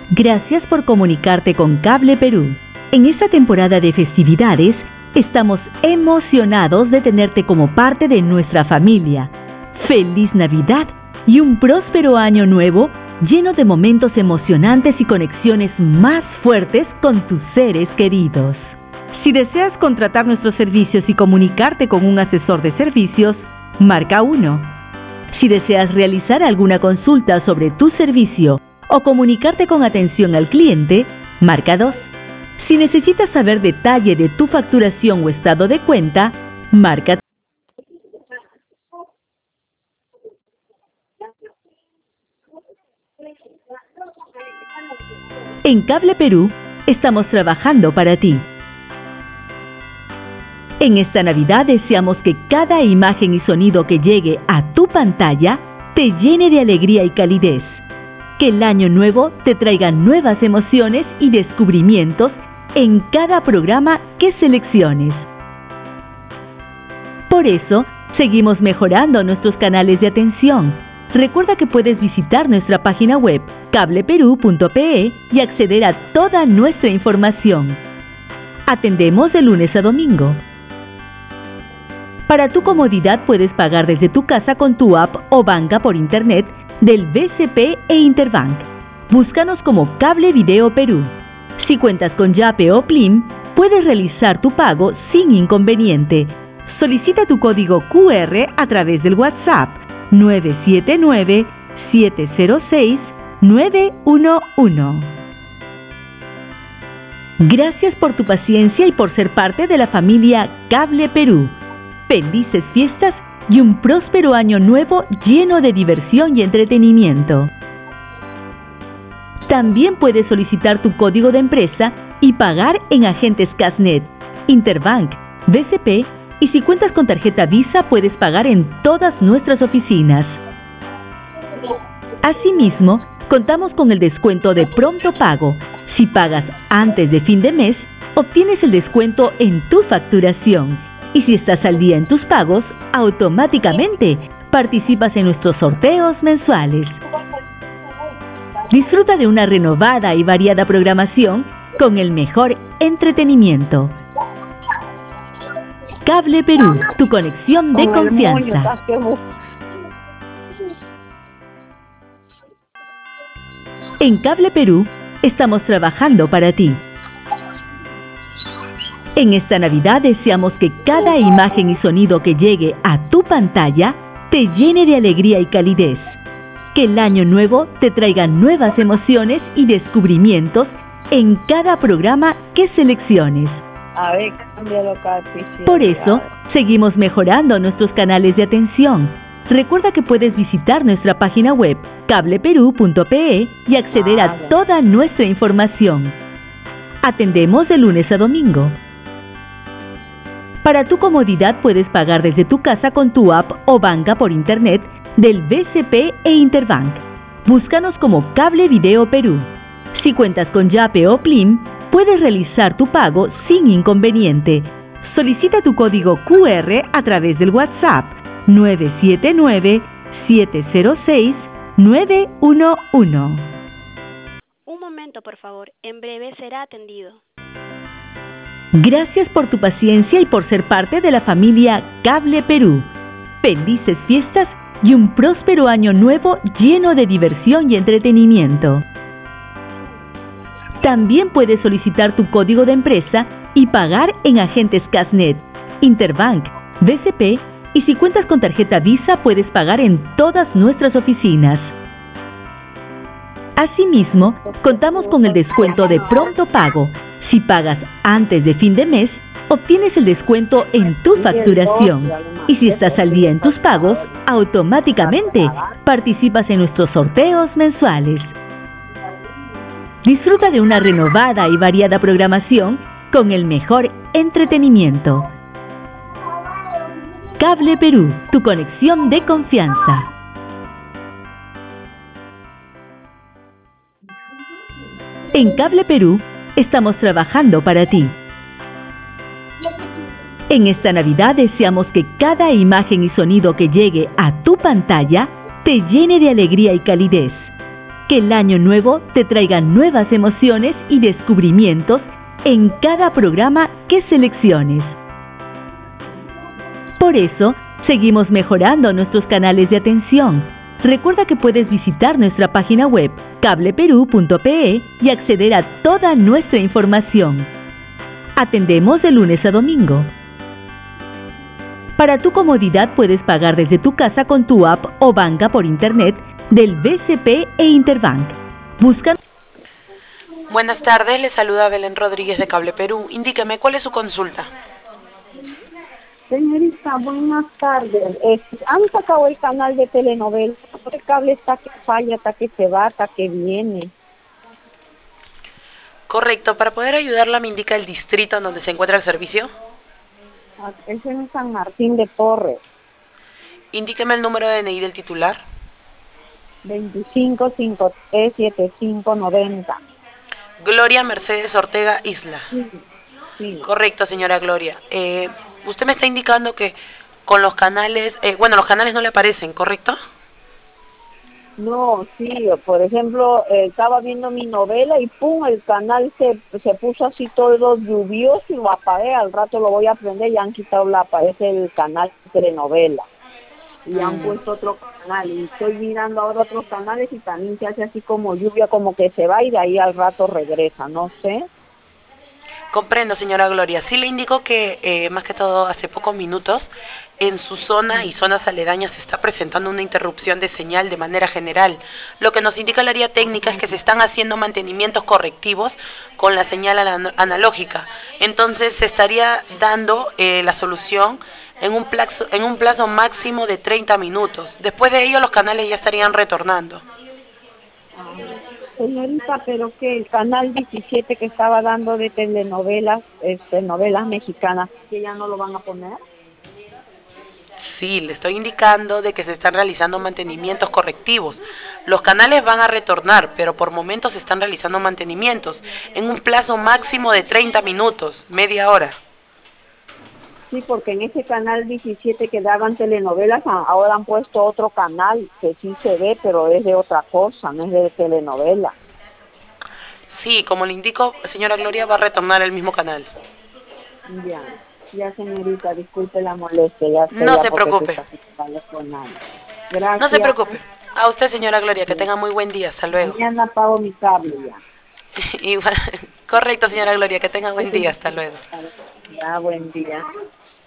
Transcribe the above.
Gracias por comunicarte con Cable Perú. En esta temporada de festividades, estamos emocionados de tenerte como parte de nuestra familia. ¡Feliz Navidad y un próspero año nuevo lleno de momentos emocionantes y conexiones más fuertes con tus seres queridos! Si deseas contratar nuestros servicios y comunicarte con un asesor de servicios, marca 1. Si deseas realizar alguna consulta sobre tu servicio o comunicarte con atención al cliente, marca 2. Si necesitas saber detalle de tu facturación o estado de cuenta, marca 3. En Cable Perú, estamos trabajando para ti. En esta Navidad deseamos que cada imagen y sonido que llegue a tu pantalla te llene de alegría y calidez. Que el año nuevo te traiga nuevas emociones y descubrimientos en cada programa que selecciones. Por eso, seguimos mejorando nuestros canales de atención. Recuerda que puedes visitar nuestra página web cableperú.pe y acceder a toda nuestra información. Atendemos de lunes a domingo. Para tu comodidad puedes pagar desde tu casa con tu app o banca por internet del BCP e Interbank. Búscanos como Cable Video Perú. Si cuentas con Yape o Plim, puedes realizar tu pago sin inconveniente. Solicita tu código QR a través del WhatsApp 979-706-911. Gracias por tu paciencia y por ser parte de la familia Cable Perú. Felices fiestas y un próspero año nuevo lleno de diversión y entretenimiento. También puedes solicitar tu código de empresa y pagar en agentes Casnet, Interbank, BCP y si cuentas con tarjeta Visa puedes pagar en todas nuestras oficinas. Asimismo, contamos con el descuento de pronto pago. Si pagas antes de fin de mes, obtienes el descuento en tu facturación. Y si estás al día en tus pagos, automáticamente participas en nuestros sorteos mensuales. Disfruta de una renovada y variada programación con el mejor entretenimiento. Cable Perú, tu conexión de confianza. En Cable Perú, estamos trabajando para ti. En esta Navidad deseamos que cada imagen y sonido que llegue a tu pantalla te llene de alegría y calidez. Que el año nuevo te traiga nuevas emociones y descubrimientos en cada programa que selecciones. A ver, cámbialo acá. Por eso, seguimos mejorando nuestros canales de atención. Recuerda que puedes visitar nuestra página web cableperú.pe y acceder a toda nuestra información. Atendemos de lunes a domingo. Para tu comodidad puedes pagar desde tu casa con tu app o banca por internet del BCP e Interbank. Búscanos como Cable Video Perú. Si cuentas con Yape o Plim, puedes realizar tu pago sin inconveniente. Solicita tu código QR a través del WhatsApp 979-706-911. Un momento, por favor. En breve será atendido. Gracias por tu paciencia y por ser parte de la familia Cable Perú. Felices fiestas y un próspero año nuevo lleno de diversión y entretenimiento. También puedes solicitar tu código de empresa y pagar en agentes Casnet, Interbank, BCP y si cuentas con tarjeta Visa puedes pagar en todas nuestras oficinas. Asimismo, contamos con el descuento de pronto pago. Si pagas antes de fin de mes, obtienes el descuento en tu facturación. Y si estás al día en tus pagos, automáticamente participas en nuestros sorteos mensuales. Disfruta de una renovada y variada programación con el mejor entretenimiento. Cable Perú, tu conexión de confianza. En Cable Perú, estamos trabajando para ti. En esta Navidad deseamos que cada imagen y sonido que llegue a tu pantalla te llene de alegría y calidez. Que el año nuevo te traiga nuevas emociones y descubrimientos en cada programa que selecciones. Por eso, seguimos mejorando nuestros canales de atención. Recuerda que puedes visitar nuestra página web cableperú.pe y acceder a toda nuestra información. Atendemos de lunes a domingo. Para tu comodidad puedes pagar desde tu casa con tu app o banca por internet del BCP e Interbank. Busca. Buenas tardes, le saluda Belén Rodríguez de Cable Perú. Indíqueme, ¿cuál es su consulta? Señorita, buenas tardes. Han sacado el canal de telenovela. El cable está que falla, está que se va, está que viene. Correcto, para poder ayudarla me indica el distrito en donde se encuentra el servicio. Es en San Martín de Porres. Indíqueme el número de DNI del titular. 25537590. Gloria Mercedes Ortega Isla. Sí. Correcto, señora Gloria. Usted me está indicando que con los canales, los canales no le aparecen, ¿correcto? No, sí, por ejemplo, estaba viendo mi novela y pum, el canal se puso así todo lluvioso y lo apagué. Al rato lo voy a prender y han quitado aparece el canal de telenovela. Y han puesto otro canal y estoy mirando ahora otros canales y también se hace así como lluvia, como que se va y de ahí al rato regresa, no sé. Comprendo, señora Gloria. Sí le indico que, más que todo, hace pocos minutos, en su zona y zonas aledañas se está presentando una interrupción de señal de manera general. Lo que nos indica el área técnica es que se están haciendo mantenimientos correctivos con la señal analógica. Entonces, se estaría dando la solución en un plazo máximo de 30 minutos. Después de ello, los canales ya estarían retornando. Señorita, pero que el canal 17 que estaba dando de telenovelas, novelas mexicanas, que ya no lo van a poner. Sí, le estoy indicando de que se están realizando mantenimientos correctivos. Los canales van a retornar, pero por momentos se están realizando mantenimientos en un plazo máximo de 30 minutos, media hora. Sí, porque en ese canal 17 que daban telenovelas, ahora han puesto otro canal que sí se ve, pero es de otra cosa, no es de telenovela. Sí, como le indico, señora Gloria, va a retornar el mismo canal. Ya señorita, disculpe la molestia, ya sé No ya se porque preocupe. Gracias. No se preocupe. A usted, señora Gloria, que tenga muy buen día. Hasta luego. Mañana pago mi cable ya. Igual, correcto, señora Gloria, que tenga buen día. Hasta luego. Ya, buen día.